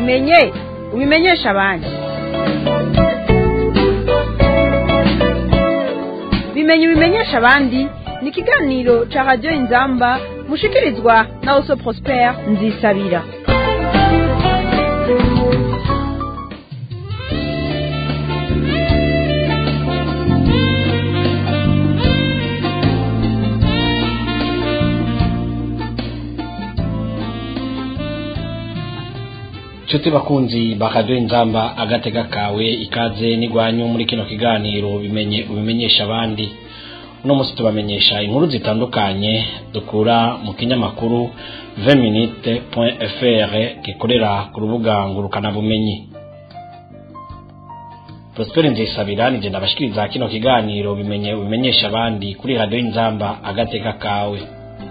ubimenye ubimenyesha abandi. Bimenye ubimenyesha abandi ni ikiganiro ca Radio Inzamba mushikirizwa na Oso Prosper Nzisabira. Chuti bakunzi bakadwe Inzamba agatega kawe ikaze nigwanyu muri kino kiganiro bimenye ubimenyesha abandi. Uno musi tubamenyesha inkuru zitandukanye dukura mu kinyamakuru 20minutes.fr gikorera ku rubuga ngurukana bumenyi. Prosper Nzisabira nije ndabashikiriza kino kiganiro bimenye ubimenyesha abandi kuri Radio Inzamba agatega kawe.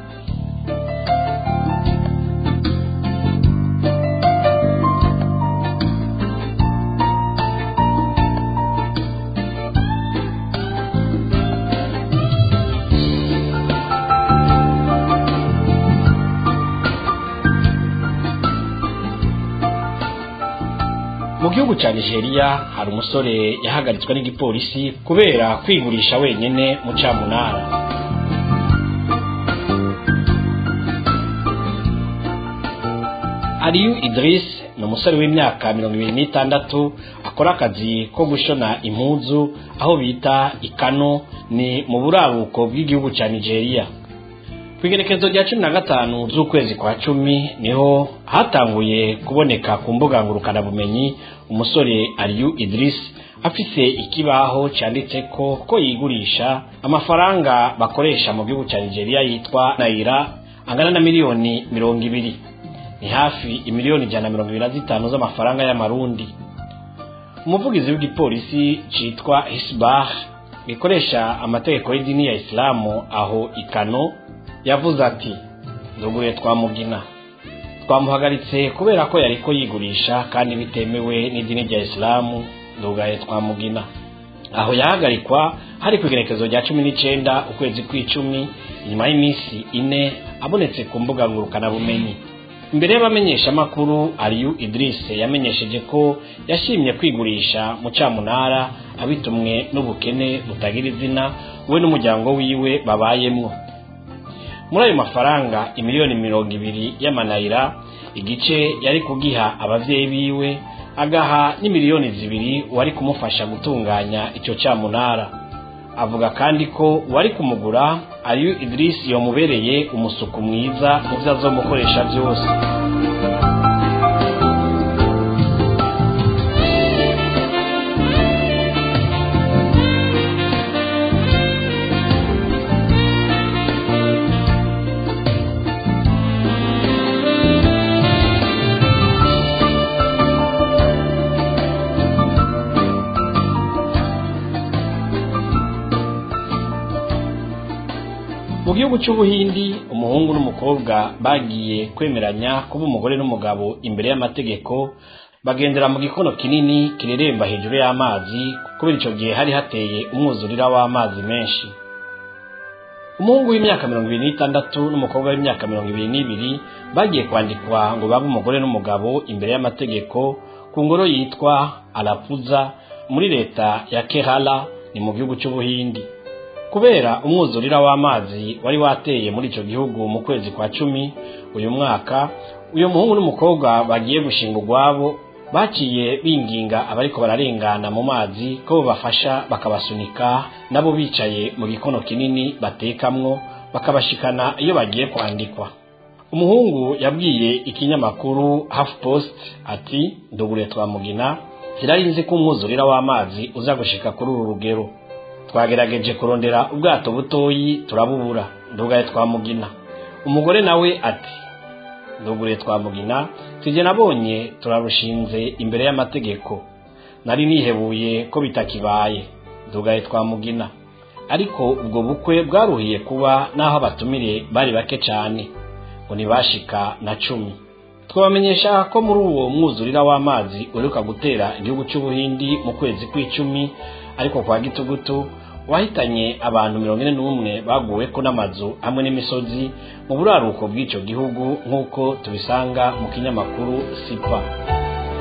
Mu gihugu ca Nigeria hari umusore yahagaritswe n'igipolisi kubera kwigurisha wenyene mu camunara. Aliyu Idris ni umusore w'imyaka 26 akora akazi ko gushona impuzu aho bita ikano ni mu buraruko bw'igihugu ca Nigeria. Kwigerekezo rya 15 z'ukwezi kwa 10 niho hatanguye kuboneka ku mbuga ngurukana bumenyi umusore Aliyu Idris afise ikibaho cyanditse ko yigurisha amafaranga bakoresha mu gihugu cya Nigeria yitwa Naira angana na miliyoni 200. Ni hafi imiliyoni 125 z'amafaranga y'amarundi. Umuvugizi w'igipolisi citwa Hisbah gikoresha amategeko y'idini ya Islamu aho ikano yavuze ati ndugure twamugina twamuhagaritse kubera ko yariko yigurisha kandi bitemewe n'idini rya Islamu ndugaye twamugina. Aho yahagarikwa hari kwigerekezo rya 19 ukwezi kw'icumi nyuma y'imisi 4 abonetse ku mbuga ngurukana bumenyi. Imbere y'abamenyesha makuru Aliyu Idris yamenyesheje ko yashimye kwigurisha mu camunara abitumwe n'ubukene butagira izina we n'umuryango wiwe babayemwo. Muri ayo mafaranga imiliyoni 200 y'amanayira igice yari kugiha abavyeyi biwe agaha n'imiliyoni 2 wari kumufasha gutunganya ico camunara. Avuga kandi ko wari kumugura Aliyu Idris yomubereye umusuku mwiza mu vyo azomukoresha byose. Mu gihugu cy'Ubuhindi umuhungu n'umukobwa bagiye kwemeranya kuba umugore n'umugabo imbere y'amategeko bagendera mu gikono kinini kireremba hejuru y'amazi kubera ico gihe hari hateye umwuzurira w'amazi menshi. Umuhungu w'imyaka 26 n'umukobwa w'imyaka 22 bagiye kwandikwa ngo babe umugore n'umugabo imbere y'amategeko ku ngoro yitwa Alapuza muri leta ya Kerala ni mu gihugu cy'Ubuhindi. Kubera umwuzurira w'amazi wari wateye muri ico gihugu mu kwezi kwa 10 uyu mwaka, uyo muhungu n'umukobwa bagiye gushinga urwabo baciye binginga abariko bararengana mu mazi ko bafasha bakabasunika nabo bicaye mu gikono kinini batekamwo bakabashikana iyo bagiye kwandikwa. Umuhungu yabwiye ikinyamakuru HuffPost ati ndugure twamugina kirarinze ko umwuzurira w'amazi uza gushika kuri uru rugero. Twagerageje kurondera ubwato butoyi turabubura ndugaye twamugina. Umugore nawe ati ndugure twamugina tije nabonye turarushinze imbere y'amategeko nari nihebuye ko bitakibaye ndugaye twamugina. Ariko ubwo bukwe bwaruhiye kuba naho abatumire bari bake cyane ngo nibashika na 10. Twabamenyesha ko muri uwo mwuzurira w'amazi uruka gutera igihugu cy'Ubuhindi mu kwezi kw'icumi ariko kwa gitugutu wahitanye abantu 41 baguwe ko n'amazu hamwe n'imisozi mu buraruko bw'ico gihugu nk'uko tubisanga mu kinyamakuru Sipa.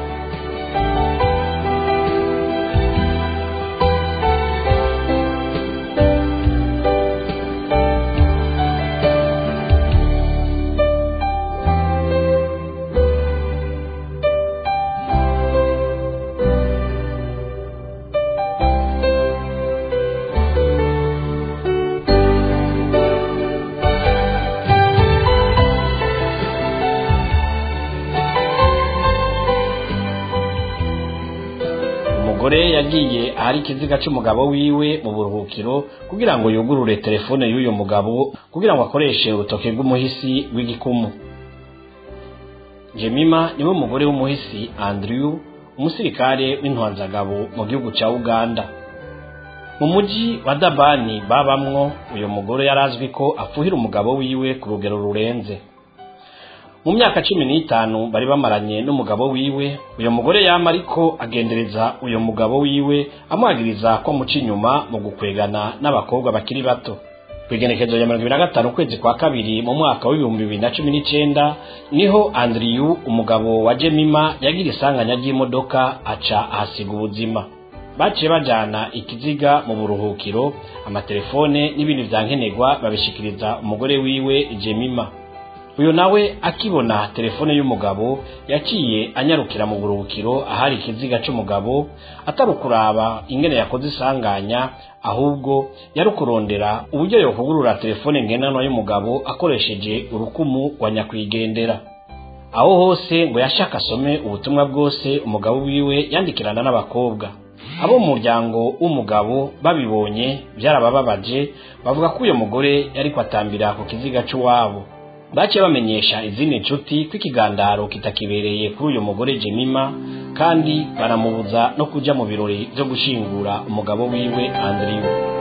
mugore yagiye ahari ikiziga c'umugabo wiwe mu buruhukiro kugira ngo yugurure telefone y'uyo mugabo kugira ngo akoreshe urutoke rw'umuhisi w'igikumu. Jemima niwe mugore w'umuhisi Andrew, umusirikare w'intwanzagabo mu gihugu ca Uganda. Mu muji wa Dabani babamwo, uyo mugore yarazwi ko afuhira umugabo wiwe ku rugero rurenze. Mu myaka 15 bari bamaranye n'umugabo wiwe, uyo mugore yama ariko agendereza uyo mugabo wiwe amwagiriza ko muci inyuma mu gukwegana n'abakobwa bakiri bato. Kwigenekezo ya 25 kwezi kwa kabiri mu mwaka wa 2019 niho Andrew umugabo wa Jemima yagira isanganya ry'imodoka aca ahasiga ubuzima. Baciye bajana ikiziga mu buruhukiro, amatelefone n'ibindi vyankenegwa babishikiriza umugore wiwe Jemima. Uyo nawe akibona telefone y'umugabo yaciye anyarukira mu buruhukiro ahari ikiziga c'umugabo, atarukuraba ingene yakoze isanganya, ahubwo yarukurondera uburyo yokugurura telefone ngendanwa y'umugabo akoresheje urukumu rwa nyakwigendera. Aho hose ngo yashaka asome ubutumwa bwose umugabo wiwe yandikirana n'abakobwa. Abo mu muryango w'umugabo babibonye byarabababaje, bavuga ko uyo mugore yariko atambira ku kiziga c'uwabo. Baciye bamenyesha izindi nshuti ko ikigandaro kitakibereye kuri uyu mugore Jemima, kandi baramubuza no kuja mu birori byo gushingura umugabo wiwe Andrew.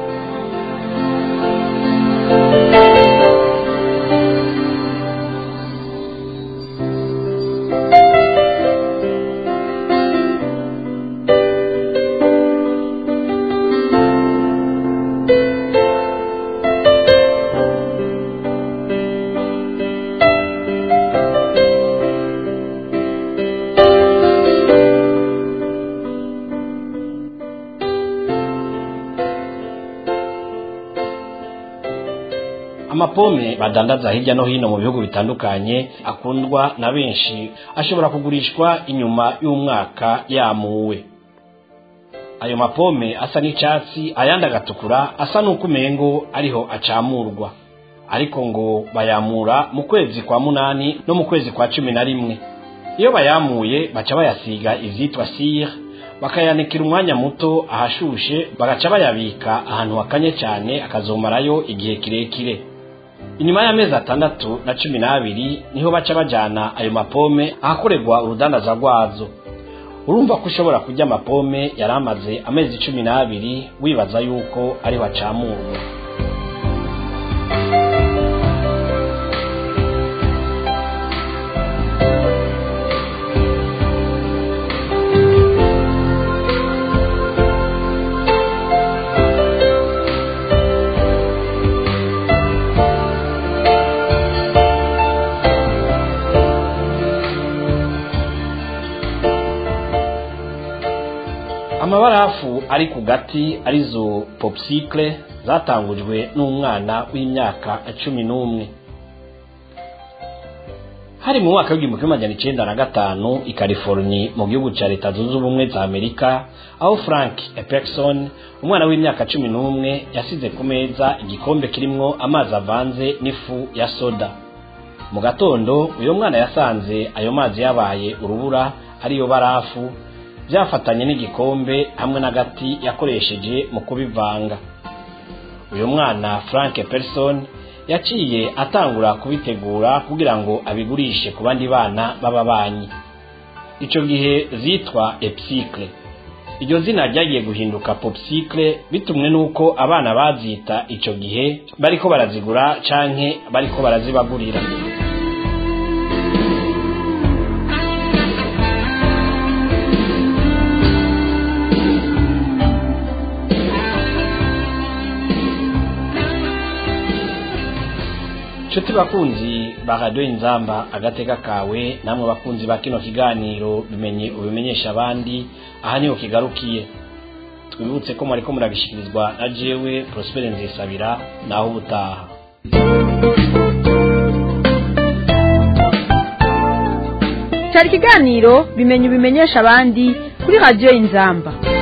Amapome badandaza hirya no hino mu bihugu bitandukanye akundwa na benshi, ashobora kugurishwa inyuma y'umwaka yamuwe. Ayo mapome asa n'icatsi, ayandi agatukura, asa n'ukumengo ariho acamurwa. Ariko ngo bayamura mu kwezi kwa 8 no mu kwezi kwa 11. Iyo bayamuye baca bayasiga ivyitwa cire, bakayanikira umwanya muto ahashushe, bagaca bayabika ahantu hakanye cyane akazomarayo igihe kirekire. Inyuma y'amezi 6 na 12 niho baca bajana ayo mapome ahakorerwa urudandaza rwazo. Urumva ko ushobora kurya amapome yaramaze amezi 12 wibaza yuko ari wacamurwa. Amabarafu ari ku gati arizo popsicle zatangujwe n'umwana w'imyaka 11. Hari mu mwaka w'1905 i California mu gihugu ca Leta Zunze Ubumwe za Amerika, aho Frank Epperson umwana w'imyaka 11 yasize ku meza igikombe kirimwo amazi avanze n'ifu ya soda. Mu gatondo uyo mwana yasanze ayo mazi yabaye urubura ariyo barafu, byafatanye n'igikombe hamwe n'agati yakoresheje mu kubivanga. Uyu mwana Frank Epperson yaciye atangura kubitegura kugira ngo abigurishe ku bandi bana b'ababanyi. Ico gihe zitwa Epsicle. Iryo zina ryagiye guhinduka Popsicle bitumwe nuko abana bazita ico gihe bariko barazigura canke bariko barazibagurira. Chuti bakunzi ba Radio Inzamba agateka kawe, namwe bakunzi ba kino kiganiro bimenye ubimenyesha abandi, aha niho kigarukiye. Twibutse ko mwariko muragishikirizwa na jewe Prosper Nzisabira, naho ubutaha. Cyari kiganiro bimenye ubimenyesha abandi kuri Radio Inzamba.